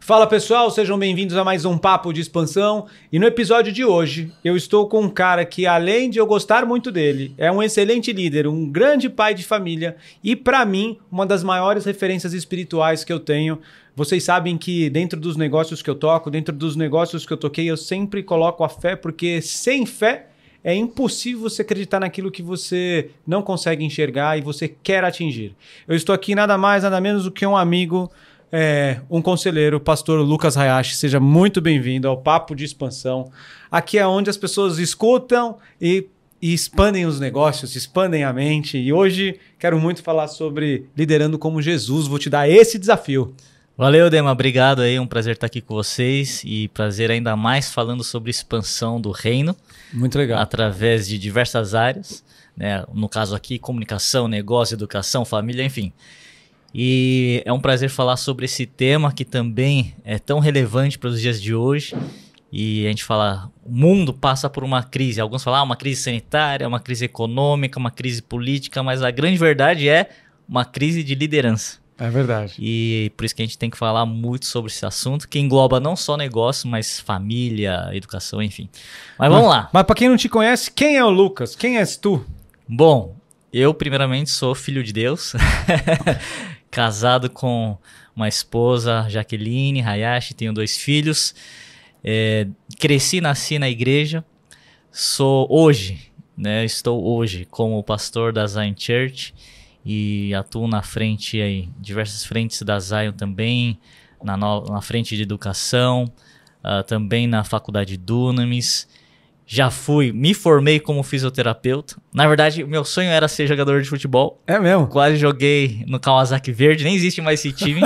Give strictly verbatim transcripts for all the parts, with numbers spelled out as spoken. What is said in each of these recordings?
Fala pessoal, sejam bem-vindos a mais um Papo de Expansão. E no episódio de hoje eu estou com um cara que, além de eu gostar muito dele, é um excelente líder, um grande pai de família e, para mim, uma das maiores referências espirituais que eu tenho. Vocês sabem que dentro dos negócios que eu toco, dentro dos negócios que eu toquei, eu sempre coloco a fé, porque sem fé é impossível você acreditar naquilo que você não consegue enxergar e você quer atingir. Eu estou aqui nada mais, nada menos do que um amigo, é, um conselheiro, o pastor Lucas Hayashi. Seja muito bem-vindo ao Papo de Expansão. Aqui é onde as pessoas escutam e, e expandem os negócios, expandem a mente. E hoje quero muito falar sobre liderando como Jesus. Vou te dar esse desafio. Valeu, Dema. Obrigado aí. Um prazer estar aqui com vocês e prazer ainda mais falando sobre expansão do reino. Muito legal. Através de diversas áreas, né? No caso aqui, comunicação, negócio, educação, família, enfim. E é um prazer falar sobre esse tema que também é tão relevante para os dias de hoje. E a gente fala, o mundo passa por uma crise. Alguns falam, ah, uma crise sanitária, uma crise econômica, uma crise política, mas a grande verdade é uma crise de liderança. É verdade. E por isso que a gente tem que falar muito sobre esse assunto, que engloba não só negócio, mas família, educação, enfim. Mas vamos mas, lá. Mas para quem não te conhece, quem é o Lucas? Quem és tu? Bom, eu primeiramente sou filho de Deus, casado com uma esposa, Jaqueline Hayashi, tenho dois filhos. É, cresci e nasci na igreja. Sou hoje, né, estou hoje como pastor da Zion Church. E atuo na frente aí, diversas frentes da Zion também, na, no, na frente de educação, uh, também na faculdade Dunamis. Já fui, me formei como fisioterapeuta. Na verdade, o meu sonho era ser jogador de futebol. É mesmo? Quase joguei no Kawasaki Verde, nem existe mais esse time.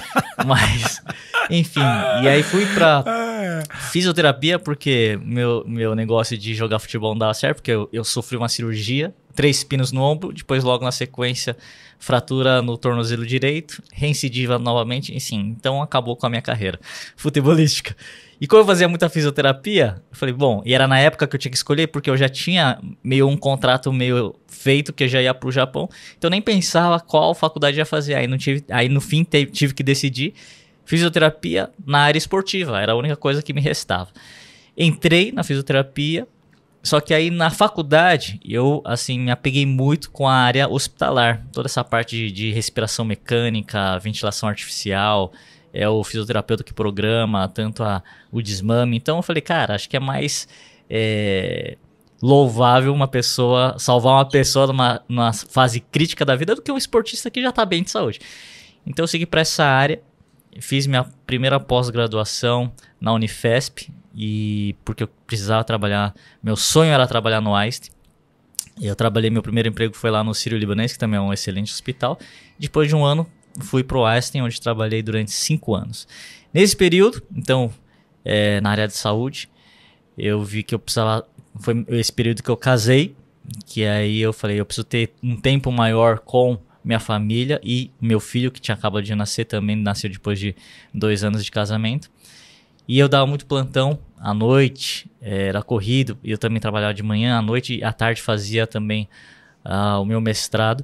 Mas, enfim, e aí fui pra fisioterapia porque meu, meu negócio de jogar futebol não dava certo, porque eu, eu sofri uma cirurgia, três pinos no ombro, depois logo na sequência fratura no tornozelo direito, reincidiva novamente, enfim, então acabou com a minha carreira futebolística. E como eu fazia muita fisioterapia, eu falei, bom, e era na época que eu tinha que escolher, porque eu já tinha meio um contrato meio feito, que eu já ia pro Japão, então eu nem pensava qual faculdade ia fazer, aí, não tive, aí no fim te, tive que decidir fisioterapia na área esportiva, era a única coisa que me restava. Entrei na fisioterapia, só que aí na faculdade eu assim me apeguei muito com a área hospitalar, toda essa parte de, de respiração mecânica, ventilação artificial, é o fisioterapeuta que programa tanto a, o desmame. Então eu falei, cara, acho que é mais é, louvável uma pessoa, salvar uma pessoa numa, numa fase crítica da vida do que um esportista que já está bem de saúde. Então eu segui para essa área, fiz minha primeira pós-graduação na Unifesp, e porque eu precisava trabalhar, meu sonho era trabalhar no Einstein. Eu trabalhei, meu primeiro emprego foi lá no Sírio-Libanês, que também é um excelente hospital. Depois de um ano, fui para o Einstein, onde trabalhei durante cinco anos. Nesse período, então, é, na área de saúde, eu vi que eu precisava, foi esse período que eu casei, que aí eu falei, eu preciso ter um tempo maior com minha família e meu filho, que tinha acabado de nascer também, nasceu depois de dois anos de casamento. E eu dava muito plantão à noite, era corrido, e eu também trabalhava de manhã, à noite e à tarde fazia também uh, o meu mestrado.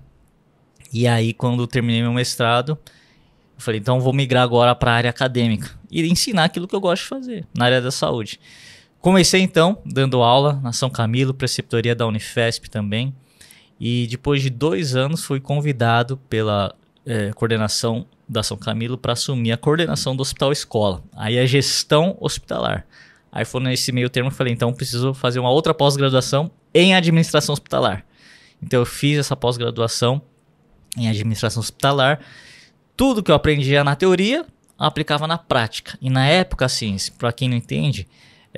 E aí, quando eu terminei meu mestrado, eu falei, então eu vou migrar agora para a área acadêmica e ensinar aquilo que eu gosto de fazer, na área da saúde. Comecei então dando aula na São Camilo, preceptoria da Unifesp também, e depois de dois anos fui convidado pela eh, coordenação da São Camilo para assumir a coordenação do Hospital Escola. Aí a gestão hospitalar. Aí foi nesse meio termo que eu falei, então preciso fazer uma outra pós-graduação em administração hospitalar. Então eu fiz essa pós-graduação em administração hospitalar. Tudo que eu aprendia na teoria, aplicava na prática. E na época, assim, para quem não entende,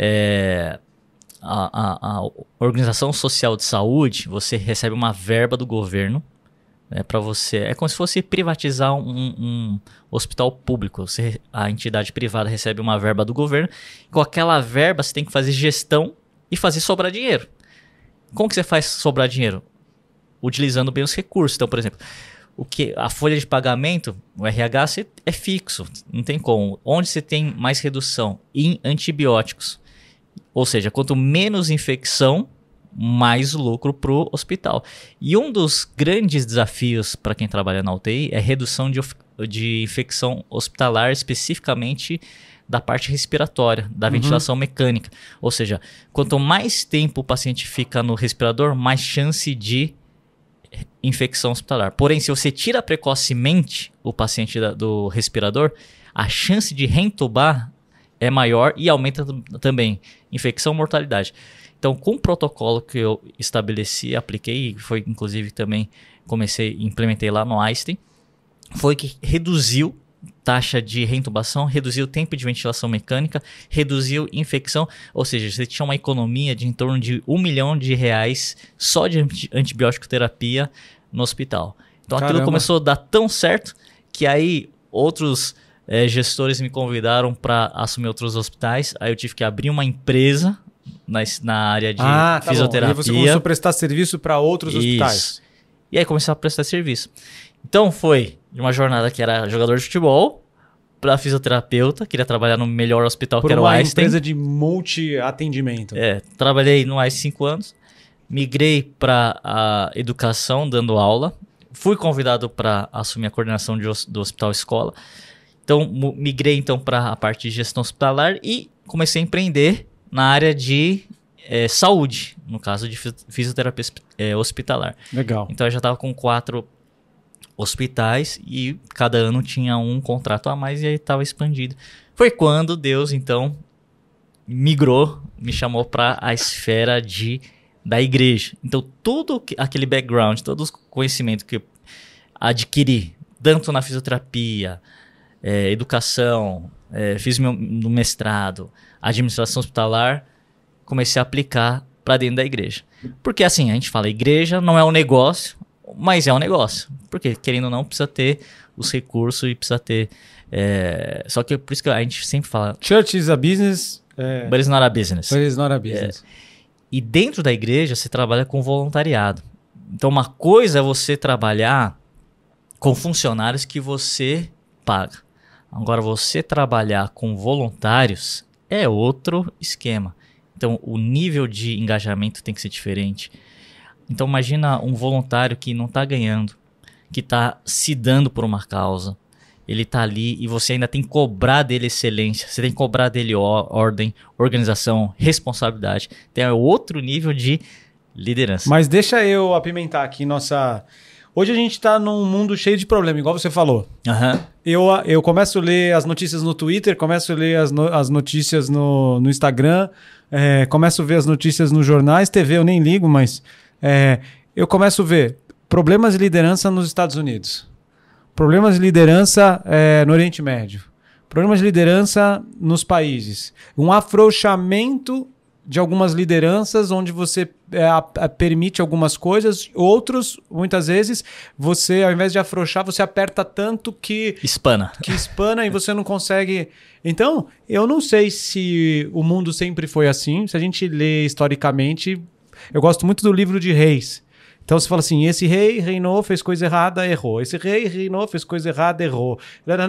é, a, a, a Organização Social de Saúde, você recebe uma verba do governo, é para você, é como se fosse privatizar um, um hospital público. Você, a entidade privada recebe uma verba do governo, com aquela verba você tem que fazer gestão e fazer sobrar dinheiro. Como que você faz sobrar dinheiro? Utilizando bem os recursos. Então, por exemplo, o que, a folha de pagamento, o R H, você, é fixo, não tem como. Onde você tem mais redução? Em antibióticos. Ou seja, quanto menos infecção, mais lucro para o hospital. E um dos grandes desafios para quem trabalha na U T I é redução de, de infecção hospitalar, especificamente da parte respiratória, da ventilação uhum. mecânica. Ou seja, quanto mais tempo o paciente fica no respirador, mais chance de infecção hospitalar. Porém, se você tira precocemente o paciente da, do respirador, a chance de reentubar é maior e aumenta também infecção e mortalidade. Então, com o protocolo que eu estabeleci, apliquei, foi inclusive também comecei, implementei lá no Einstein, foi que reduziu taxa de reintubação, reduziu o tempo de ventilação mecânica, reduziu infecção, ou seja, você tinha uma economia de em torno de um milhão de reais só de antibiótico terapia no hospital. Então Caramba. Aquilo começou a dar tão certo que aí outros é, gestores me convidaram para assumir outros hospitais, aí eu tive que abrir uma empresa na, na área de ah, tá fisioterapia. Bom. E você começou a prestar serviço para outros Isso. hospitais. E aí comecei a prestar serviço. Então foi de uma jornada que era jogador de futebol para fisioterapeuta, queria trabalhar no melhor hospital Por que era o Einstein. Por uma empresa de multi-atendimento. É, trabalhei no Einstein cinco anos, migrei para a educação dando aula, fui convidado para assumir a coordenação de, do Hospital Escola, então migrei então para a parte de gestão hospitalar e comecei a empreender na área de é, saúde, no caso de fisioterapia é, hospitalar. Legal. Então eu já estava com quatro hospitais e cada ano tinha um contrato a mais e aí estava expandido. Foi quando Deus, então, migrou, me chamou para a esfera de, da igreja. Então, todo aquele background, todo o conhecimento que eu adquiri, tanto na fisioterapia, é, educação, é, fiz meu no mestrado, administração hospitalar, comecei a aplicar para dentro da igreja. Porque assim, a gente fala, igreja não é um negócio, mas é um negócio, porque querendo ou não precisa ter os recursos e precisa ter, é... só que por isso que a gente sempre fala Church is a business, é... but it's not a business. But it's not a business. É... E dentro da igreja você trabalha com voluntariado. Então uma coisa é você trabalhar com funcionários que você paga. Agora você trabalhar com voluntários é outro esquema. Então o nível de engajamento tem que ser diferente. Então imagina um voluntário que não está ganhando, que está se dando por uma causa. Ele está ali e você ainda tem que cobrar dele excelência, você tem que cobrar dele ordem, organização, responsabilidade. Tem outro nível de liderança. Mas deixa eu apimentar aqui nossa... Hoje a gente está num mundo cheio de problemas, igual você falou. Uhum. Eu, eu começo a ler as notícias no Twitter, começo a ler as, no, as notícias no, no Instagram, é, começo a ver as notícias nos jornais, T V eu nem ligo, mas... É, eu começo a ver problemas de liderança nos Estados Unidos, problemas de liderança é, no Oriente Médio, problemas de liderança nos países, um afrouxamento de algumas lideranças onde você é, a, a, permite algumas coisas, outros, muitas vezes, você, ao invés de afrouxar, você aperta tanto que... Espana. Que espana e você não consegue... Então, eu não sei se o mundo sempre foi assim, se a gente lê historicamente... Eu gosto muito do livro de Reis. Então você fala assim, esse rei reinou, fez coisa errada, errou. Esse rei reinou, fez coisa errada, errou.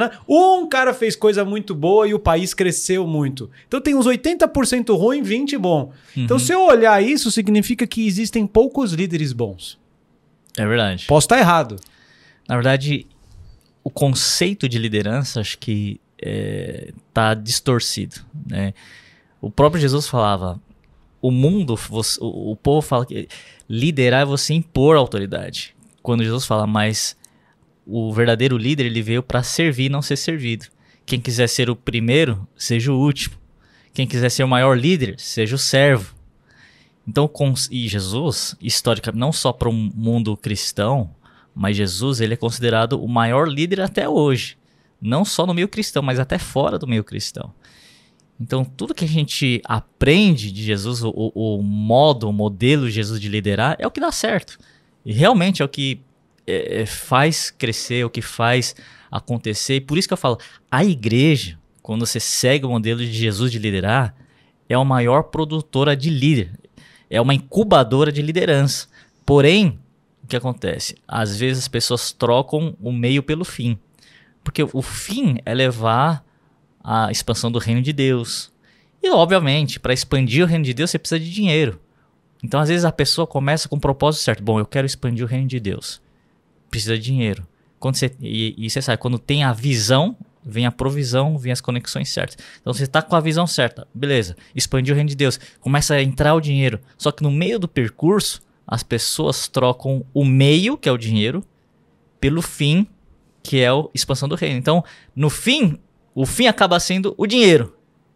Um cara fez coisa muito boa e o país cresceu muito. Então tem uns oitenta por cento ruim, vinte por cento bom. Uhum. Então se eu olhar isso, significa que existem poucos líderes bons. É verdade. Posso estar errado. Na verdade, o conceito de liderança acho que está é, distorcido, né? O próprio Jesus falava... O mundo, você, o, o povo fala que liderar é você impor autoridade. Quando Jesus fala, mas o verdadeiro líder ele veio para servir, não ser servido. Quem quiser ser o primeiro, seja o último. Quem quiser ser o maior líder, seja o servo. Então, com, e Jesus, historicamente, não só para o mundo cristão, mas Jesus ele é considerado o maior líder até hoje. Não só no meio cristão, mas até fora do meio cristão. Então, tudo que a gente aprende de Jesus, o, o modo, o modelo de Jesus de liderar, é o que dá certo. E realmente é o que é, faz crescer, o que faz acontecer. E por isso que eu falo, a igreja, quando você segue o modelo de Jesus de liderar, é a maior produtora de líder. É uma incubadora de liderança. Porém, o que acontece? Às vezes as pessoas trocam o meio pelo fim. Porque o fim é levar... a expansão do reino de Deus. E, obviamente, para expandir o reino de Deus, você precisa de dinheiro. Então, às vezes, a pessoa começa com o propósito certo. Bom, eu quero expandir o reino de Deus. Precisa de dinheiro. Quando você, e, e você sabe, quando tem a visão, vem a provisão, vem as conexões certas. Então, você está com a visão certa. Beleza, expandir o reino de Deus. Começa a entrar o dinheiro. Só que no meio do percurso, as pessoas trocam o meio, que é o dinheiro, pelo fim, que é a expansão do reino. Então, no fim, o fim acaba sendo o dinheiro.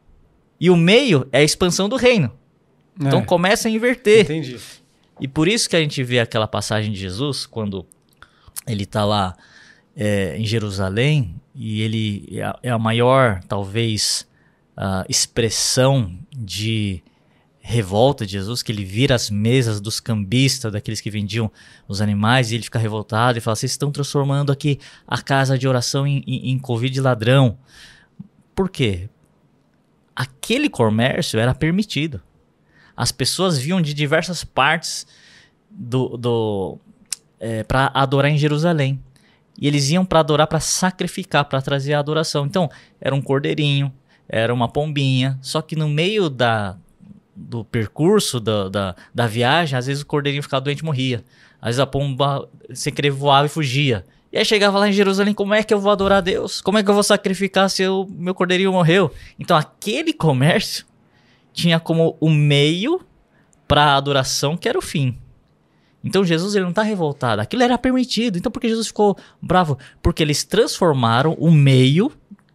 E o meio é a expansão do reino. Então é. começa a inverter. Entendi. E por isso que a gente vê aquela passagem de Jesus, quando ele está lá é, em Jerusalém, e ele é a, é a maior, talvez, uh, expressão de revolta de Jesus, que ele vira as mesas dos cambistas, daqueles que vendiam os animais, e ele fica revoltado e fala, vocês estão transformando aqui a casa de oração em, em, em covil de ladrão. Por quê? Aquele comércio era permitido. As pessoas vinham de diversas partes do, do, é, para adorar em Jerusalém. E eles iam para adorar, para sacrificar, para trazer a adoração. Então, era um cordeirinho, era uma pombinha. Só que no meio da, do percurso da, da, da viagem, às vezes o cordeirinho ficava doente e morria. Às vezes a pomba, sem querer, voava e fugia. E aí chegava lá em Jerusalém, como é que eu vou adorar a Deus? Como é que eu vou sacrificar se o meu cordeirinho morreu? Então, aquele comércio tinha como o meio para a adoração, que era o fim. Então Jesus ele não está revoltado, aquilo era permitido. Então por que Jesus ficou bravo? Porque eles transformaram o meio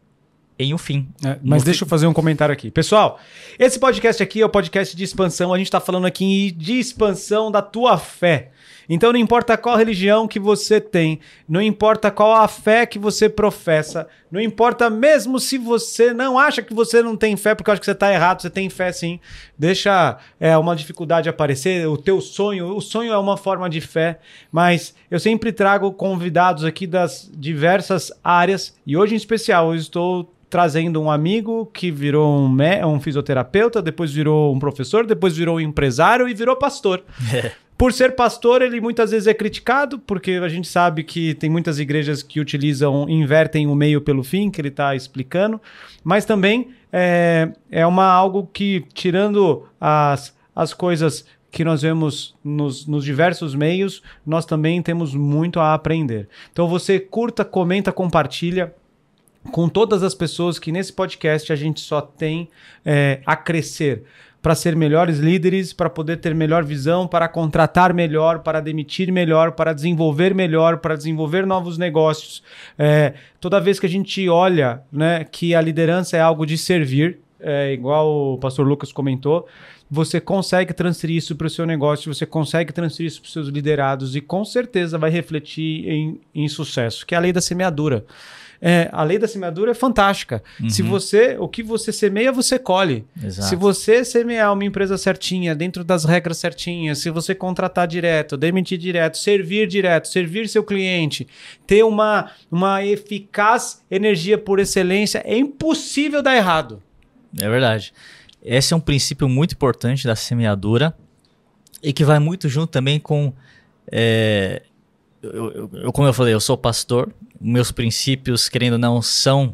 em um fim. É, mas deixa eu fazer um comentário aqui. Pessoal, esse podcast aqui é o podcast de expansão. A gente está falando aqui de expansão da tua fé. Então não importa qual religião que você tem, não importa qual a fé que você professa, não importa mesmo se você não acha que você não tem fé, porque eu acho que você está errado, você tem fé sim. Deixa é, uma dificuldade aparecer, o teu sonho, o sonho é uma forma de fé, mas eu sempre trago convidados aqui das diversas áreas, e hoje em especial eu estou trazendo um amigo que virou um, me- um fisioterapeuta, depois virou um professor, depois virou um empresário e virou pastor. Por ser pastor, ele muitas vezes é criticado, porque a gente sabe que tem muitas igrejas que utilizam, invertem o meio pelo fim, que ele está explicando, mas também é, é uma, algo que, tirando as, as coisas que nós vemos nos, nos diversos meios, nós também temos muito a aprender. Então você curta, comenta, compartilha com todas as pessoas que nesse podcast a gente só tem é, a crescer, para ser melhores líderes, para poder ter melhor visão, para contratar melhor, para demitir melhor, para desenvolver melhor, para desenvolver novos negócios. É, toda vez que a gente olha, né, que a liderança é algo de servir, é, igual o pastor Lucas comentou, você consegue transferir isso para o seu negócio, você consegue transferir isso para os seus liderados e com certeza vai refletir em, em sucesso, que é a lei da semeadura. É, a lei da semeadura é fantástica. Uhum. Se você, o que você semeia, você colhe. Exato. Se você semear uma empresa certinha, dentro das regras certinhas, se você contratar direto, demitir direto, servir direto, servir seu cliente, ter uma, uma eficaz energia por excelência, é impossível dar errado. É verdade. Esse é um princípio muito importante da semeadura e que vai muito junto também com... É, eu, eu, como eu falei, eu sou pastor. Meus princípios, querendo ou não, são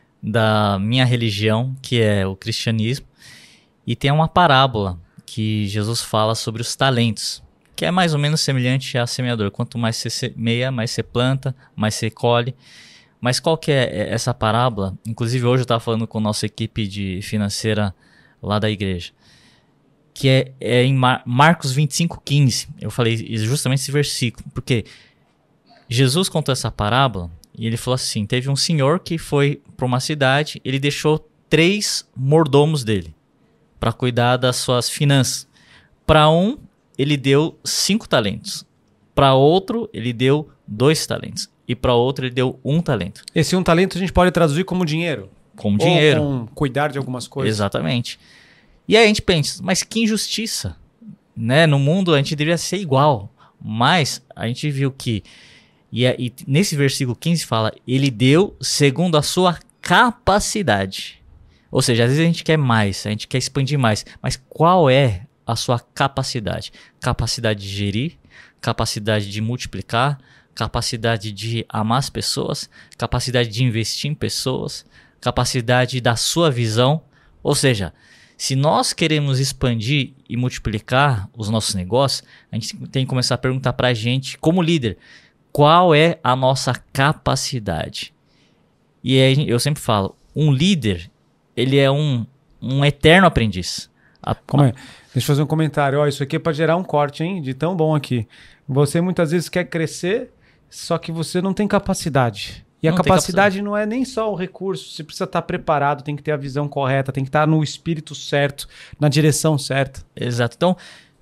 da minha religião, que é o cristianismo. E tem uma parábola que Jesus fala sobre os talentos, que é mais ou menos semelhante à semeadura. Quanto mais você semeia, mais você planta, mais você colhe. Mas qual que é essa parábola? Inclusive hoje eu estava falando com a nossa equipe de financeira lá da igreja. Que é, é em Mar- Marcos vinte e cinco, quinze. Eu falei justamente esse versículo, porque... Jesus contou essa parábola e ele falou assim, teve um senhor que foi para uma cidade, ele deixou três mordomos dele para cuidar das suas finanças. Para um, ele deu cinco talentos. Para outro, ele deu dois talentos. E para outro, ele deu um talento. Esse um talento a gente pode traduzir como dinheiro. Como dinheiro. Ou com cuidar de algumas coisas. Exatamente. E aí a gente pensa, mas que injustiça. Né? No mundo a gente deveria ser igual. Mas a gente viu que E, e nesse versículo quinze fala, ele deu segundo a sua capacidade. Ou seja, às vezes a gente quer mais, a gente quer expandir mais. Mas qual é a sua capacidade? Capacidade de gerir, capacidade de multiplicar, capacidade de amar as pessoas, capacidade de investir em pessoas, capacidade da sua visão. Ou seja, Se nós queremos expandir e multiplicar os nossos negócios, a gente tem que começar a perguntar para a gente, como líder, qual é a nossa capacidade? E aí eu sempre falo, um líder, ele é um, um eterno aprendiz. A, Como é? Deixa eu fazer um comentário. Ó, isso aqui é para gerar um corte, hein? De tão bom aqui. Você muitas vezes quer crescer, só que você não tem capacidade. E a Não capacidade, capacidade não é nem só o recurso. Você precisa estar preparado, tem que ter a visão correta, tem que estar no espírito certo, na direção certa. Exato. Então,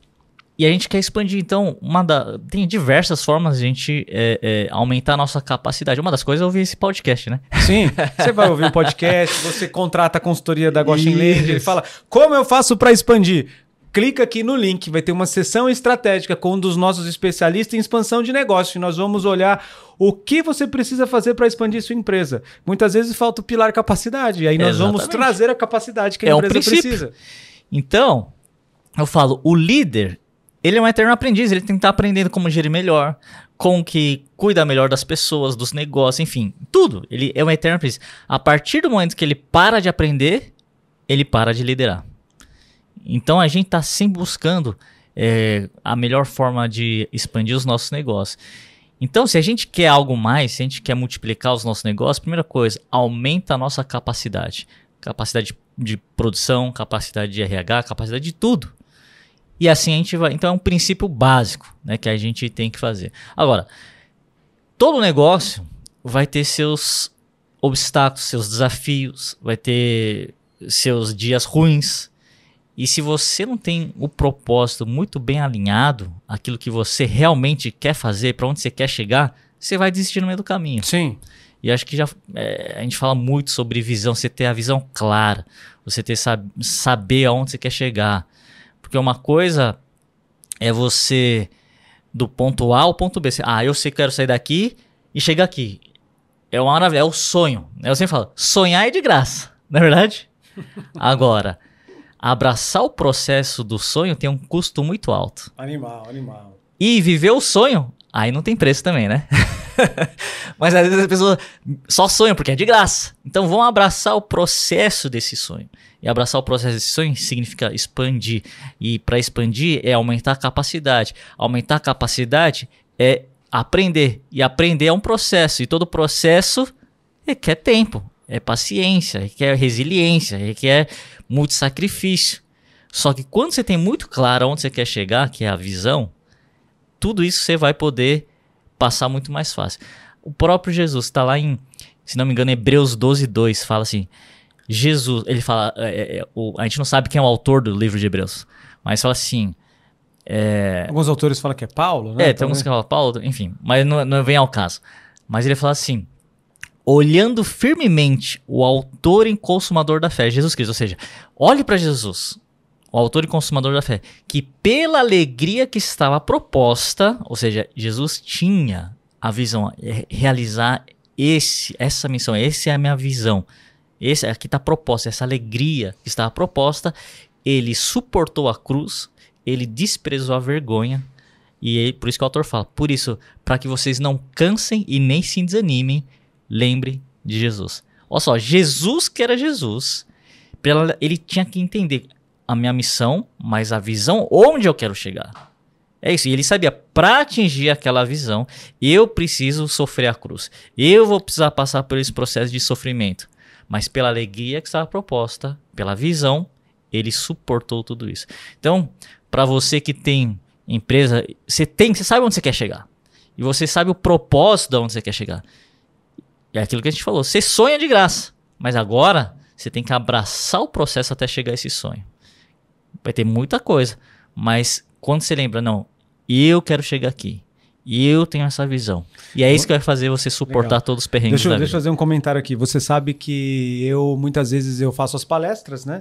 e a gente quer expandir. Então, uma da, tem diversas formas de a gente é, é, aumentar a nossa capacidade. Uma das coisas é ouvir esse podcast, né? Sim, você vai ouvir o podcast, você contrata a consultoria da Goshen Land, ele fala, como eu faço para expandir? Clica aqui no link, vai ter uma sessão estratégica com um dos nossos especialistas em expansão de negócio. E nós vamos olhar o que você precisa fazer para expandir sua empresa. Muitas vezes falta o pilar capacidade, e aí nós Exatamente. vamos trazer a capacidade que a É um empresa princípio. precisa. Então, eu falo, o líder, ele é um eterno aprendiz, ele tem que estar aprendendo como gerir melhor, como que cuida melhor das pessoas, dos negócios, enfim, tudo. Ele é um eterno aprendiz. A partir do momento que ele para de aprender, ele para de liderar. Então, a gente está sempre buscando é, a melhor forma de expandir os nossos negócios. Então, se a gente quer algo mais, se a gente quer multiplicar os nossos negócios, primeira coisa, aumenta a nossa capacidade. Capacidade de produção, capacidade de R H, capacidade de tudo. E assim a gente vai... Então, é um princípio básico, né, que a gente tem que fazer. Agora, todo negócio vai ter seus obstáculos, seus desafios, vai ter seus dias ruins. E se você não tem o propósito muito bem alinhado, aquilo que você realmente quer fazer, para onde você quer chegar, você vai desistir no meio do caminho. Sim. E acho que já é, a gente fala muito sobre visão, você ter a visão clara, você ter sab- saber aonde você quer chegar. Porque uma coisa é você, do ponto A ao ponto B, você, ah, eu sei que quero sair daqui e chegar aqui. É uma maravilha, é o sonho. Eu sempre falo, sonhar é de graça, não é verdade? Agora... abraçar o processo do sonho tem um custo muito alto. Animal, animal. E viver o sonho, aí não tem preço também, né? Mas às vezes as pessoas só sonham porque é de graça. Então vão abraçar o processo desse sonho. E abraçar o processo desse sonho significa expandir. E para expandir é aumentar a capacidade. Aumentar a capacidade é aprender. E aprender é um processo. E todo processo requer tempo. É paciência, requer resiliência, requer muito sacrifício. Só que quando você tem muito claro onde você quer chegar, que é a visão, tudo isso você vai poder passar muito mais fácil. O próprio Jesus está lá em, se não me engano, Hebreus doze, dois, fala assim, Jesus, ele fala, é, é, o, a gente não sabe quem é o autor do livro de Hebreus, mas fala assim... É, alguns autores falam que é Paulo, né? É, tem alguns que falam Paulo, enfim, mas não, não vem ao caso. Mas ele fala assim... olhando firmemente o autor e consumador da fé, Jesus Cristo. Ou seja, olhe para Jesus, o autor e consumador da fé, que pela alegria que estava proposta, ou seja, Jesus tinha a visão, realizar esse, essa missão, essa é a minha visão, esse, aqui está proposta, essa alegria que estava proposta, ele suportou a cruz, ele desprezou a vergonha, e ele, por isso que o autor fala, por isso, para que vocês não cansem e nem se desanimem, lembre de Jesus. Olha só, Jesus que era Jesus, ele tinha que entender a minha missão, mas a visão onde eu quero chegar. É isso, e ele sabia, para atingir aquela visão, eu preciso sofrer a cruz. Eu vou precisar passar por esse processo de sofrimento. Mas pela alegria que estava proposta, pela visão, ele suportou tudo isso. Então, para você que tem empresa, você tem, você sabe onde você quer chegar. E você sabe o propósito de onde você quer chegar. É aquilo que a gente falou, você sonha de graça, mas agora você tem que abraçar o processo até chegar a esse sonho. Vai ter muita coisa, mas quando você lembra, não, eu quero chegar aqui, eu tenho essa visão, e é isso que vai fazer você suportar Legal. Todos os perrengues deixa, da deixa eu vida. fazer um comentário aqui, você sabe que eu, muitas vezes eu faço as palestras, né,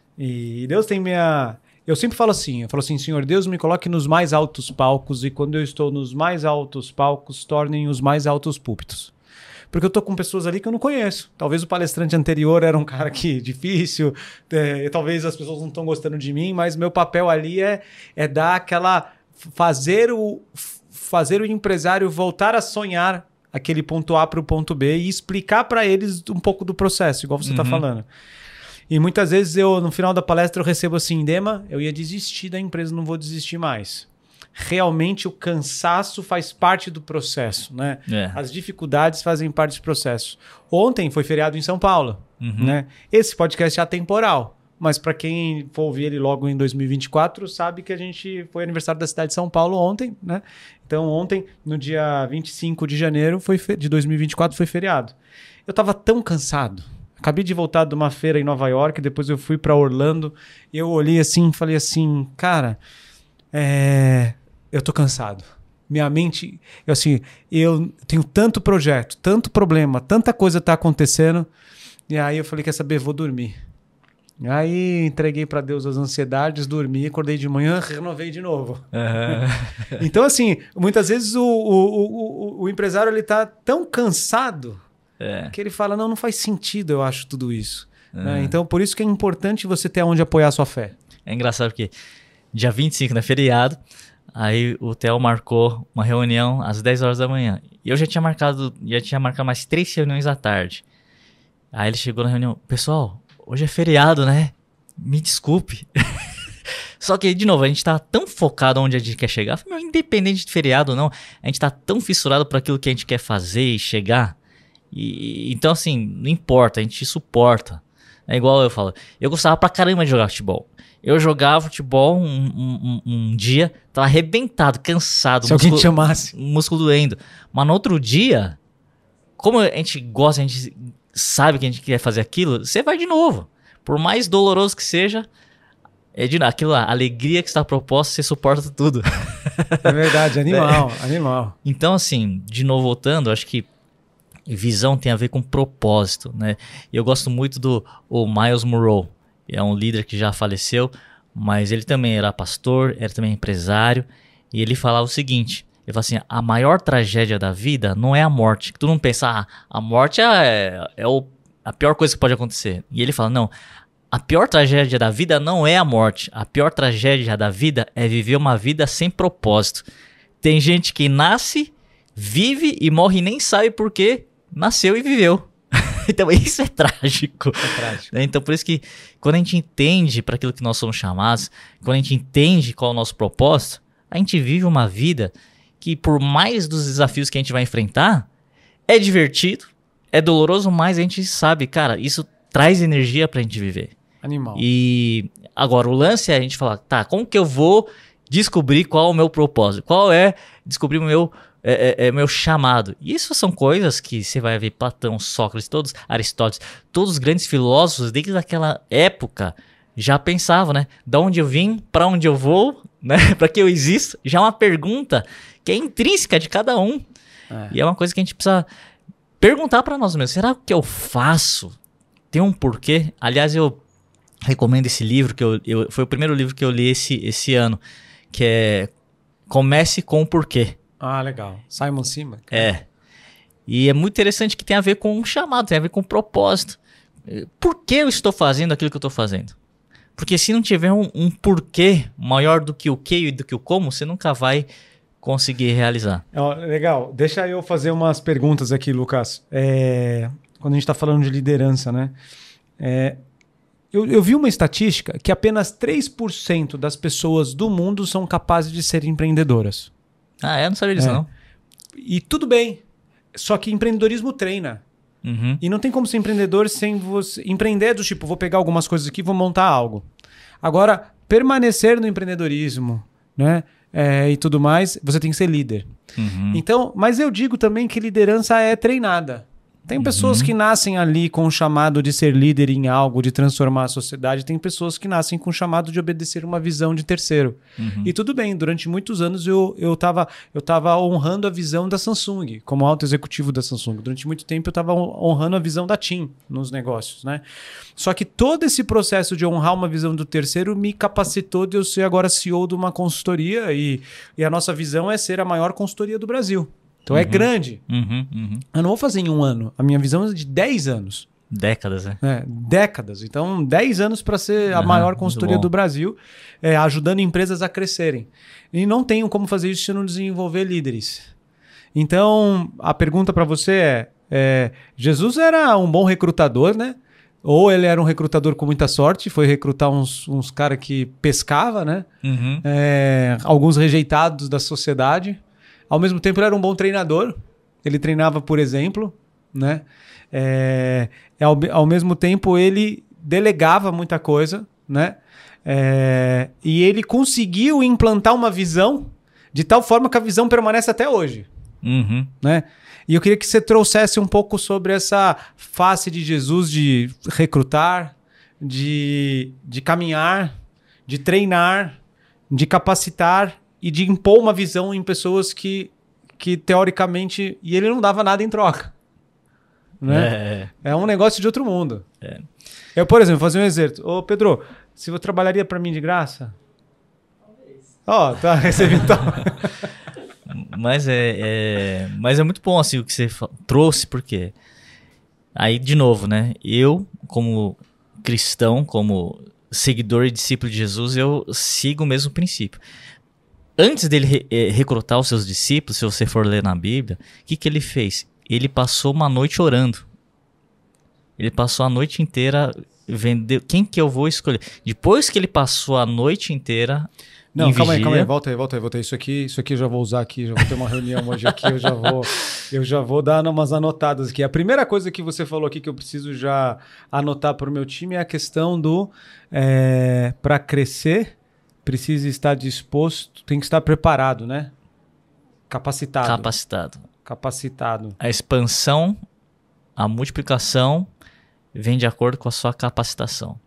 e Deus tem minha... Eu sempre falo assim, eu falo assim, Senhor Deus, me coloque nos mais altos palcos, e quando eu estou nos mais altos palcos, tornem os mais altos púlpitos. Porque eu tô com pessoas ali que eu não conheço. Talvez o palestrante anterior era um cara que difícil, é, talvez as pessoas não estão gostando de mim, mas meu papel ali é, é dar aquela... Fazer o, fazer o empresário voltar a sonhar aquele ponto A para o ponto B e explicar para eles um pouco do processo, igual você está uhum. falando. E muitas vezes eu, no final da palestra, eu recebo assim, Dema, eu ia desistir da empresa, não vou desistir mais. Realmente o cansaço faz parte do processo, né? É. As dificuldades fazem parte do processo. Ontem foi feriado em São Paulo, Uhum. né? Esse podcast é atemporal, mas para quem for ouvir ele logo em dois mil e vinte e quatro, sabe que a gente foi aniversário da cidade de São Paulo ontem, né? Então ontem, no dia vinte e cinco de janeiro foi fe- de dois mil e vinte e quatro, foi feriado. Eu tava tão cansado. Acabei de voltar de uma feira em Nova York, depois eu fui para Orlando, e eu olhei assim e falei assim, cara, é... eu tô cansado. Minha mente, eu assim, eu tenho tanto projeto, tanto problema, tanta coisa tá acontecendo, e aí eu falei, quer saber, vou dormir. Aí entreguei para Deus as ansiedades, dormi, acordei de manhã, renovei de novo. Uhum. Então assim, muitas vezes o, o, o, o, o empresário ele tá tão cansado É. que ele fala, não, não faz sentido, eu acho, tudo isso. Uhum. Né? Então, por isso que é importante você ter onde apoiar a sua fé. É engraçado porque dia vinte e cinco, né, feriado, aí o Theo marcou uma reunião às dez horas da manhã. E eu já tinha marcado, já tinha marcado mais três reuniões à tarde. Aí ele chegou na reunião, pessoal, hoje é feriado, né? Me desculpe. Só que, de novo, a gente tá tão focado onde a gente quer chegar, meu, independente de feriado ou não, a gente tá tão fissurado por aquilo que a gente quer fazer e chegar. E, então, assim, não importa, a gente suporta. É igual eu falo, eu gostava pra caramba de jogar futebol. Eu jogava futebol um, um, um, um dia, tava arrebentado, cansado. Se alguém te chamasse. Músculo doendo. Mas no outro dia, como a gente gosta, a gente sabe que a gente quer fazer aquilo, você vai de novo. Por mais doloroso que seja, é de aquilo lá, a alegria que está proposta, você suporta tudo. É verdade, animal, é. animal. Então, assim, de novo voltando, acho que visão tem a ver com propósito, né? Eu gosto muito do o Miles Monroe, é um líder que já faleceu, mas ele também era pastor, era também empresário, e ele falava o seguinte, ele fala assim, a maior tragédia da vida não é a morte, que tu não pensa, ah, a morte é, é o, a pior coisa que pode acontecer. E ele fala, não, a pior tragédia da vida não é a morte, a pior tragédia da vida é viver uma vida sem propósito. Tem gente que nasce, vive e morre e nem sabe por quê, nasceu e viveu. Então isso é trágico. É trágico. Então por isso que quando a gente entende para aquilo que nós somos chamados, quando a gente entende qual é o nosso propósito, a gente vive uma vida que por mais dos desafios que a gente vai enfrentar, é divertido, é doloroso, mas a gente sabe, cara, isso traz energia pra gente viver. Animal. E agora o lance é a gente falar, tá, como que eu vou descobrir qual é o meu propósito? Qual é descobrir o meu... É, é, é meu chamado. E isso são coisas que você vai ver Platão, Sócrates, todos, Aristóteles, todos os grandes filósofos desde aquela época já pensavam, né? Da onde eu vim, para onde eu vou, né? Para que eu existo? Já é uma pergunta que é intrínseca de cada um. É. E é uma coisa que a gente precisa perguntar para nós mesmos. Será que eu faço? Tem um porquê? Aliás, eu recomendo esse livro que eu, eu foi o primeiro livro que eu li esse esse ano, que é Comece com o Porquê. Ah, legal. Simon Sinek. É. E é muito interessante que tem a ver com um chamado, tem a ver com um propósito. Por que eu estou fazendo aquilo que eu estou fazendo? Porque se não tiver um, um porquê maior do que o que e do que o como, você nunca vai conseguir realizar. Oh, legal. Deixa eu fazer umas perguntas aqui, Lucas. É, quando a gente está falando de liderança, né? É, eu, eu vi uma estatística que apenas três por cento das pessoas do mundo são capazes de ser empreendedoras. Ah, eu não sabia disso, é. não. E tudo bem. Só que empreendedorismo treina. Uhum. E não tem como ser empreendedor sem você... Empreender é do tipo, vou pegar algumas coisas aqui e vou montar algo. Agora, permanecer no empreendedorismo, né? É, e tudo mais, você tem que ser líder. Uhum. Então, mas eu digo também que liderança é treinada. Tem pessoas uhum. que nascem ali com o chamado de ser líder em algo, de transformar a sociedade. Tem pessoas que nascem com o chamado de obedecer uma visão de terceiro. Uhum. E tudo bem, durante muitos anos eu eu estava eu tava honrando a visão da Samsung, como alto executivo da Samsung. Durante muito tempo eu estava honrando a visão da TIM nos negócios, né? Só que todo esse processo de honrar uma visão do terceiro me capacitou de eu ser agora C E O de uma consultoria e, e a nossa visão é ser a maior consultoria do Brasil. Então uhum. é grande. Uhum, uhum. Eu não vou fazer em um ano. A minha visão é de dez anos. Décadas, né? É, décadas. Então, dez anos para ser a uhum, maior consultoria do Brasil, é, ajudando empresas a crescerem. E não tenho como fazer isso se não desenvolver líderes. Então, a pergunta para você é, é: Jesus era um bom recrutador, né? Ou ele era um recrutador com muita sorte, foi recrutar uns, uns caras que pescava, né? Uhum. É, alguns rejeitados da sociedade. Ao mesmo tempo, ele era um bom treinador. Ele treinava, por exemplo, né? É, ao, ao mesmo tempo, ele delegava muita coisa, né? É, e ele conseguiu implantar uma visão de tal forma que a visão permanece até hoje. Uhum. Né? E eu queria que você trouxesse um pouco sobre essa face de Jesus de recrutar, de, de caminhar, de treinar, de capacitar e de impor uma visão em pessoas que, que teoricamente... E ele não dava nada em troca. Né? É. é um negócio de outro mundo. É. Eu, por exemplo, vou fazer um exercício. Ô, Pedro, se você trabalharia para mim de graça? Ó, oh, tá, recebi então. Mas é, é, mas é muito bom assim, o que você trouxe, porque aí, de novo, né? Eu, como cristão, como seguidor e discípulo de Jesus, eu sigo o mesmo princípio. Antes dele re- é, recrutar os seus discípulos, se você for ler na Bíblia, o que, que ele fez? Ele passou uma noite orando. Ele passou a noite inteira vendo quem que eu vou escolher. Depois que ele passou a noite inteira... Não, calma aí, calma aí, volta aí, volta aí, volta aí. Isso aqui, isso aqui eu já vou usar aqui, já vou ter uma reunião hoje aqui, eu já vou, eu já vou dar umas anotadas aqui. A primeira coisa que você falou aqui que eu preciso já anotar para o meu time é a questão do, é, para crescer, precisa estar disposto, tem que estar preparado, né? Capacitado. Capacitado. Capacitado. A expansão, a multiplicação vem de acordo com a sua capacitação.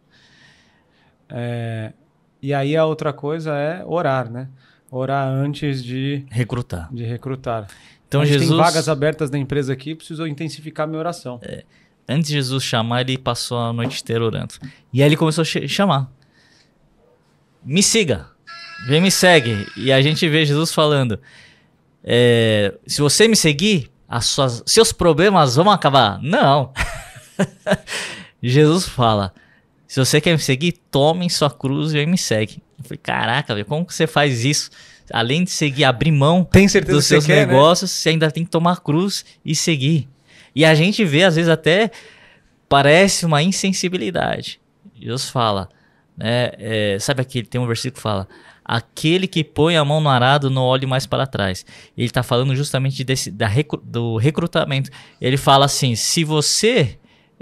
É... E aí a outra coisa é orar, né? Orar antes de recrutar. De recrutar. Então, a gente Jesus... tem vagas abertas na empresa aqui, preciso intensificar minha oração. É, antes de Jesus chamar, ele passou a noite inteira orando. E aí ele começou a ch- chamar. Me siga. Vem, me segue. E a gente vê Jesus falando, é, se você me seguir, as suas, seus problemas vão acabar. Não. Jesus fala... Se você quer me seguir, tome sua cruz e me segue. Eu falei, caraca, véio, como que você faz isso? Além de seguir, abrir mão tem certeza dos que seus você quer, negócios, né? Você ainda tem que tomar a cruz e seguir. E a gente vê, às vezes, até parece uma insensibilidade. Deus fala, né, é, sabe aquele, tem um versículo que fala, aquele que põe a mão no arado não olhe mais para trás. Ele está falando justamente desse, da recru, do recrutamento. Ele fala assim, se você...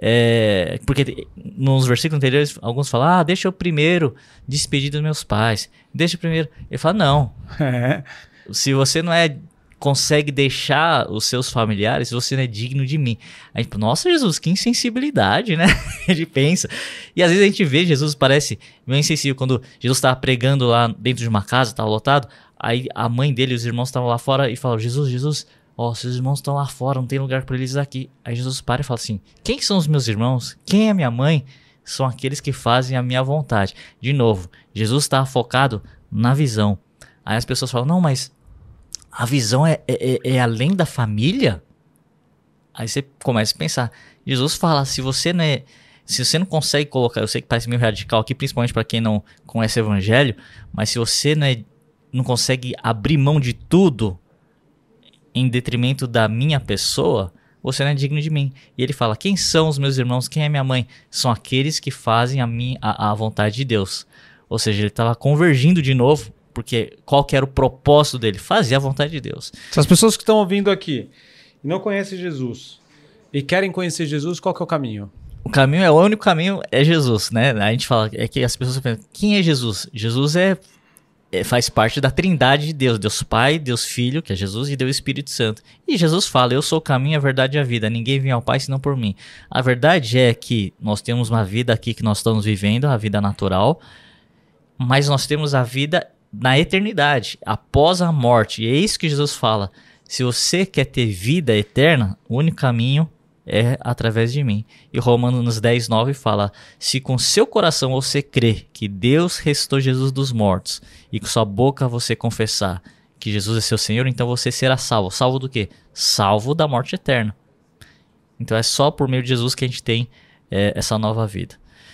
É, porque nos versículos anteriores alguns falam, ah, deixa eu primeiro despedir dos meus pais, deixa eu primeiro, ele fala, não, é. Se você não é consegue deixar os seus familiares, você não é digno de mim. A gente, nossa, Jesus, que insensibilidade, né? A gente pensa, e às vezes a gente vê Jesus parece meio insensível, quando Jesus estava pregando lá dentro de uma casa, estava lotado, aí a mãe dele e os irmãos estavam lá fora e falaram, Jesus, Jesus, ó, oh, seus irmãos estão lá fora, não tem lugar para eles aqui. Aí Jesus para e fala assim, quem são os meus irmãos? Quem é minha mãe? São aqueles que fazem a minha vontade. De novo, Jesus está focado na visão. Aí as pessoas falam, não, mas a visão é, é, é além da família? Aí você começa a pensar. Jesus fala, se você não é, se você não consegue colocar, eu sei que parece meio radical aqui, principalmente para quem não conhece o evangelho, mas se você não, é, não consegue abrir mão de tudo em detrimento da minha pessoa, você não é digno de mim. E ele fala, quem são os meus irmãos? Quem é minha mãe? São aqueles que fazem a, minha, a, a vontade de Deus. Ou seja, ele estava convergindo de novo, porque qual que era o propósito dele? Fazer a vontade de Deus. Se as pessoas que estão ouvindo aqui e não conhecem Jesus e querem conhecer Jesus, qual que é o caminho? O caminho, é o único caminho é Jesus, né? A gente fala, é que as pessoas pensam, quem é Jesus? Jesus é faz parte da trindade de Deus, Deus Pai, Deus Filho, que é Jesus, e Deus Espírito Santo. E Jesus fala, eu sou o caminho, a verdade e a vida, ninguém vem ao Pai senão por mim. A verdade é que nós temos uma vida aqui que nós estamos vivendo, a vida natural, mas nós temos a vida na eternidade, após a morte. E é isso que Jesus fala, se você quer ter vida eterna, o único caminho é através de mim. E Romanos dez, nove fala, se com seu coração você crê que Deus ressuscitou Jesus dos mortos e com sua boca você confessar que Jesus é seu Senhor, então você será salvo. Salvo do quê? Salvo da morte eterna. Então é só por meio de Jesus que a gente tem é, essa nova vida.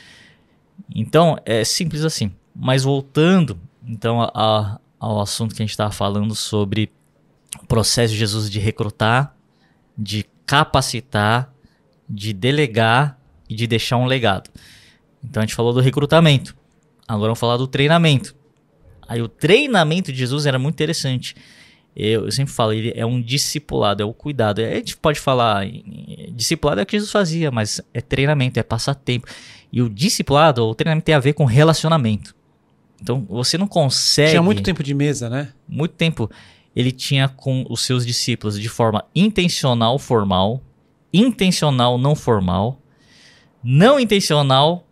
Então é simples assim. Mas voltando então a, a, ao assunto que a gente estava falando sobre o processo de Jesus de recrutar, de capacitar, de delegar e de deixar um legado. Então a gente falou do recrutamento. Agora vamos falar do treinamento. Aí o treinamento de Jesus era muito interessante. Eu, eu sempre falo, ele é um discipulado, é o cuidado. A gente pode falar, discipulado é o que Jesus fazia, mas é treinamento, é passatempo. E o discipulado, o treinamento tem a ver com relacionamento. Então você não consegue... Tinha muito tempo de mesa, né? Muito tempo. Ele tinha com os seus discípulos de forma intencional, formal, intencional, não formal, não intencional,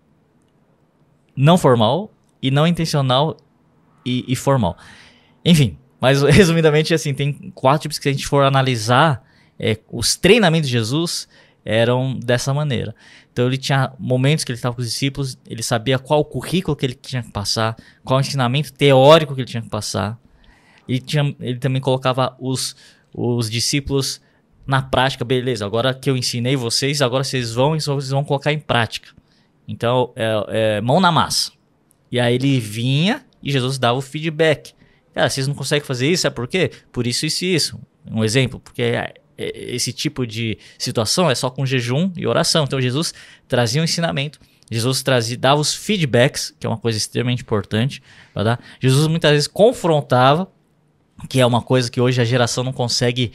não formal e não intencional e, e formal. Enfim, mas resumidamente assim, tem quatro tipos que se a gente for analisar, é, os treinamentos de Jesus eram dessa maneira. Então ele tinha momentos que ele estava com os discípulos, ele sabia qual o currículo que ele tinha que passar, qual o ensinamento teórico que ele tinha que passar. Ele, tinha, ele também colocava os, os discípulos na prática. Beleza, agora que eu ensinei vocês, agora vocês vão e vocês vão colocar em prática. Então, é, é mão na massa. E aí ele vinha e Jesus dava o feedback. Cara, vocês não conseguem fazer isso, sabe por quê? Por isso, isso e isso. Um exemplo, porque é, é, esse tipo de situação é só com jejum e oração. Então Jesus trazia um ensinamento, Jesus trazia, dava os feedbacks, que é uma coisa extremamente importante. Tá? Jesus muitas vezes confrontava, que é uma coisa que hoje a geração não consegue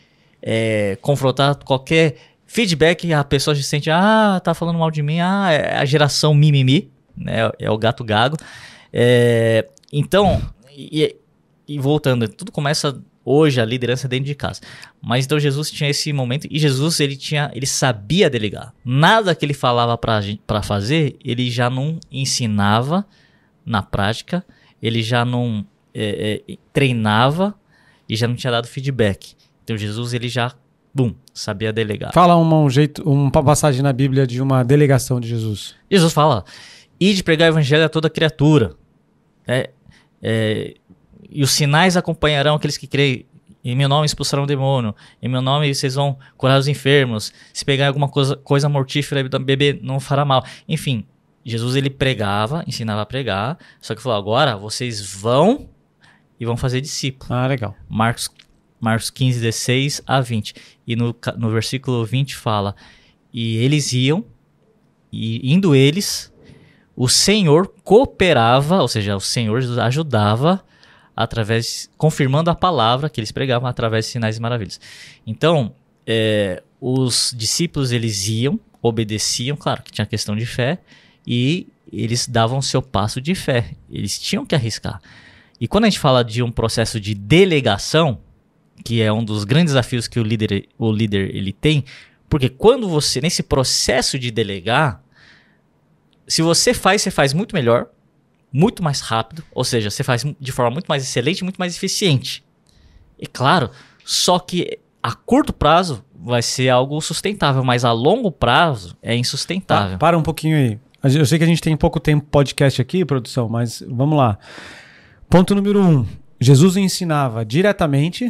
é, confrontar qualquer feedback, a pessoa se sente, ah, tá falando mal de mim, ah, é a geração mimimi, né? É o gato gago. É, então, e, e voltando, tudo começa hoje, a liderança dentro de casa. Mas então Jesus tinha esse momento, e Jesus ele, tinha, ele sabia delegar. Nada que ele falava para fazer, ele já não ensinava na prática, ele já não é, é, treinava e já não tinha dado feedback. Então Jesus ele já, bum, sabia delegar. Fala uma, um jeito, uma passagem na Bíblia de uma delegação de Jesus. Jesus fala, ide pregar o evangelho a toda criatura. É, é, e os sinais acompanharão aqueles que creem. Em meu nome expulsarão o demônio. Em meu nome vocês vão curar os enfermos. Se pegar alguma coisa, coisa mortífera e beber, não fará mal. Enfim, Jesus ele pregava, ensinava a pregar. Só que falou, agora vocês vão e vão fazer discípulo. Ah, legal. Marcos, Marcos quinze, dezesseis a vinte. E no, no versículo vinte fala, e eles iam, e indo eles, o Senhor cooperava, ou seja, o Senhor ajudava, através, confirmando a palavra que eles pregavam através de sinais e maravilhas. Então, é, os discípulos eles iam, obedeciam, claro que tinha questão de fé, e eles davam seu passo de fé, eles tinham que arriscar. E quando a gente fala de um processo de delegação, que é um dos grandes desafios que o líder, o líder ele tem, porque quando você, nesse processo de delegar, se você faz, você faz muito melhor, muito mais rápido, ou seja, você faz de forma muito mais excelente, muito mais eficiente. E claro, só que a curto prazo vai ser algo sustentável, mas a longo prazo é insustentável. Pa, para um pouquinho aí. Eu sei que a gente tem pouco tempo podcast aqui, produção, mas vamos lá. Ponto número um. Jesus ensinava diretamente,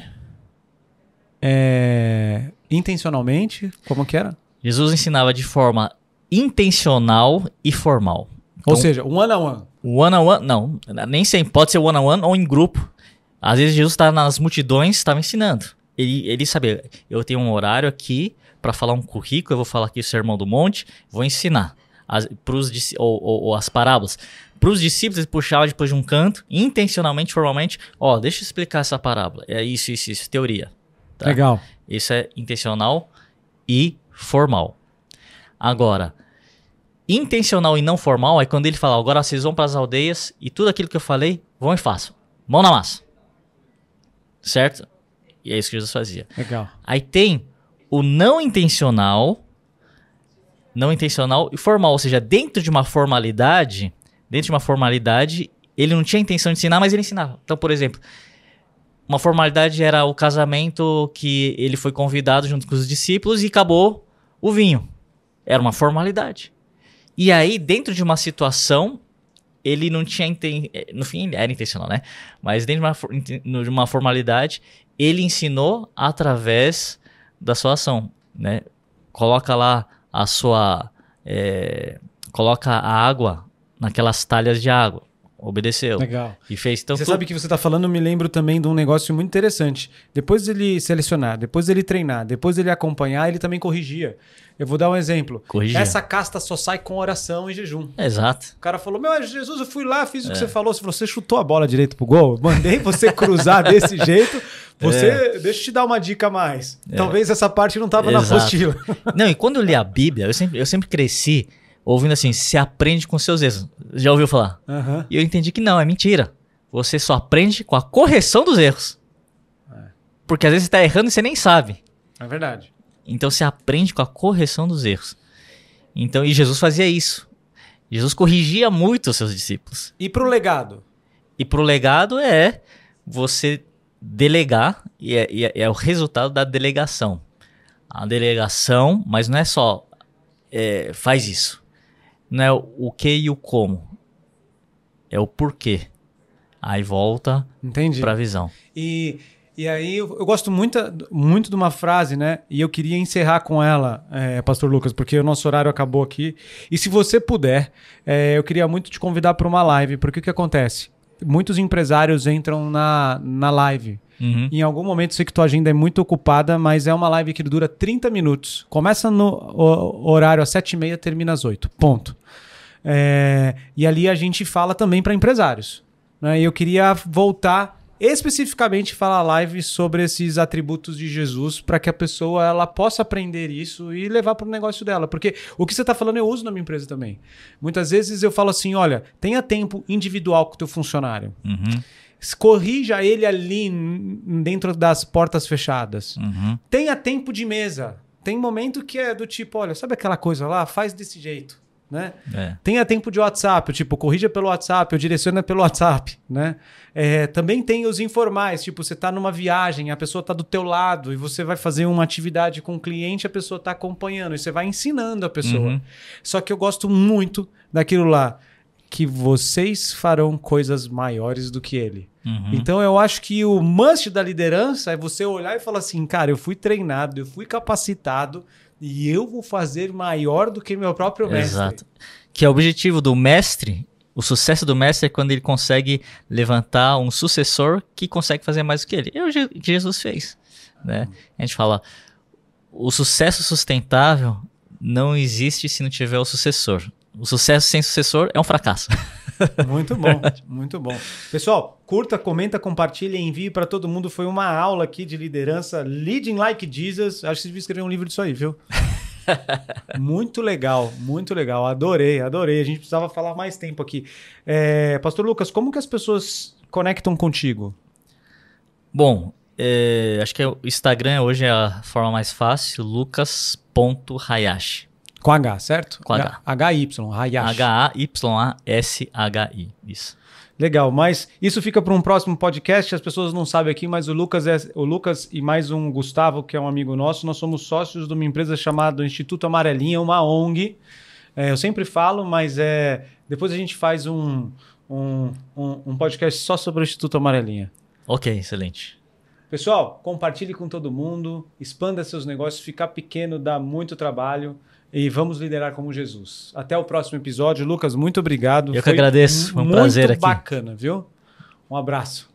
é, intencionalmente, como que era? Jesus ensinava de forma intencional e formal. Então, ou seja, one on one. One on one, não, nem sempre. Pode ser one on one ou em grupo. Às vezes Jesus estava nas multidões, estava ensinando. Ele, ele sabia, eu tenho um horário aqui para falar um currículo, eu vou falar aqui o Sermão do Monte, vou ensinar. As, pros, ou, ou, ou as parábolas. Para os discípulos, ele puxava depois de um canto, intencionalmente, formalmente, ó, deixa eu explicar essa parábola. É isso, isso, isso, teoria. Tá? Legal. Isso é intencional e formal. Agora, intencional e não formal é quando ele fala, agora vocês vão para as aldeias e tudo aquilo que eu falei, vão e façam. Mão na massa. Certo? E é isso que Jesus fazia. Legal. Aí tem o não intencional, não intencional e formal, ou seja, dentro de uma formalidade, dentro de uma formalidade, ele não tinha intenção de ensinar, mas ele ensinava. Então, por exemplo, uma formalidade era o casamento que ele foi convidado junto com os discípulos e acabou o vinho. Era uma formalidade. E aí, dentro de uma situação, ele não tinha... Inten... No fim, era intencional, né? Mas dentro de uma, de uma formalidade, ele ensinou através da sua ação, né? Coloca lá a sua... É... Coloca a água naquelas talhas de água. obedeceu. Legal. E fez então Você tudo. sabe que você está falando, eu me lembro também de um negócio muito interessante. Depois dele selecionar, depois dele treinar, depois dele acompanhar, ele também corrigia. Eu vou dar um exemplo. Corrigia. Essa casta só sai com oração e jejum. Exato. O cara falou, meu, Jesus, eu fui lá, fiz o que você falou. Você falou, você chutou a bola direito pro gol? Mandei você cruzar desse jeito. Você, é. Deixa eu te dar uma dica a mais. É. Talvez essa parte não estava na apostila. Não, e quando eu li a Bíblia, eu sempre, eu sempre cresci ouvindo assim, se aprende com seus erros. Já ouviu falar? Uhum. E eu entendi que não, é mentira. Você só aprende com a correção dos erros. É. Porque às vezes você está errando e você nem sabe. É verdade. Então você aprende com a correção dos erros. Então, e Jesus fazia isso. Jesus corrigia muito os seus discípulos. E pro legado? E pro legado é você delegar, e é, e é o resultado da delegação. A delegação, mas não é só é, faz isso. Não é o, o que e o como. É o porquê. Aí volta para a visão. E... E aí eu, eu gosto muito, muito de uma frase, né? E eu queria encerrar com ela, é, Pastor Lucas, porque o nosso horário acabou aqui. E se você puder, é, eu queria muito te convidar para uma live, porque o que acontece? Muitos empresários entram na, na live. Uhum. Em algum momento, sei que tua agenda é muito ocupada, mas é uma live que dura trinta minutos. Começa no horário às sete e meia, termina às oito. Ponto. É, e ali a gente fala também para empresários. Né? E eu queria voltar... especificamente falar live sobre esses atributos de Jesus para que a pessoa ela possa aprender isso e levar para o negócio dela. Porque o que você está falando eu uso na minha empresa também. Muitas vezes eu falo assim, olha, tenha tempo individual com o teu funcionário. Uhum. Corrija ele ali dentro das portas fechadas. Uhum. Tenha tempo de mesa. Tem momento que é do tipo, olha, sabe aquela coisa lá? Faz desse jeito. Né? É. Tenha tempo de WhatsApp, tipo, corrija pelo WhatsApp, ou direciona pelo WhatsApp, né? É, também tem os informais, tipo, você está numa viagem, a pessoa está do teu lado e você vai fazer uma atividade com o cliente, a pessoa está acompanhando e você vai ensinando a pessoa. Uhum. Só que eu gosto muito daquilo lá, que vocês farão coisas maiores do que ele. Uhum. Então eu acho que o must da liderança é você olhar e falar assim, cara, eu fui treinado, eu fui capacitado, e eu vou fazer maior do que meu próprio mestre. Exato. Que é o objetivo do mestre, o sucesso do mestre é quando ele consegue levantar um sucessor que consegue fazer mais do que ele. É o que Jesus fez. Né? A gente fala, o sucesso sustentável não existe se não tiver o sucessor. O sucesso sem sucessor é um fracasso. Muito bom, muito bom. Pessoal, curta, comenta, compartilha e envie para todo mundo. Foi uma aula aqui de liderança, Leading Like Jesus. Acho que você devia escrever um livro disso aí, viu? Muito legal, muito legal. Adorei, adorei. A gente precisava falar mais tempo aqui. É, Pastor Lucas, como que as pessoas conectam contigo? Bom, é, acho que o Instagram hoje é a forma mais fácil, lucas ponto hayashi. Com H, certo? Com H. H Y, Hayashi. H A Y A S H I, isso. Legal, mas isso fica para um próximo podcast. As pessoas não sabem aqui, mas o Lucas, é, o Lucas e mais um Gustavo, que é um amigo nosso, nós somos sócios de uma empresa chamada Instituto Amarelinha, uma O N G. É, eu sempre falo, mas é, depois a gente faz um, um, um, um podcast só sobre o Instituto Amarelinha. Ok, excelente. Pessoal, compartilhe com todo mundo, expanda seus negócios, ficar pequeno dá muito trabalho. E vamos liderar como Jesus. Até o próximo episódio. Lucas, muito obrigado. Eu que agradeço. Foi um prazer aqui. Muito bacana, viu? Um abraço.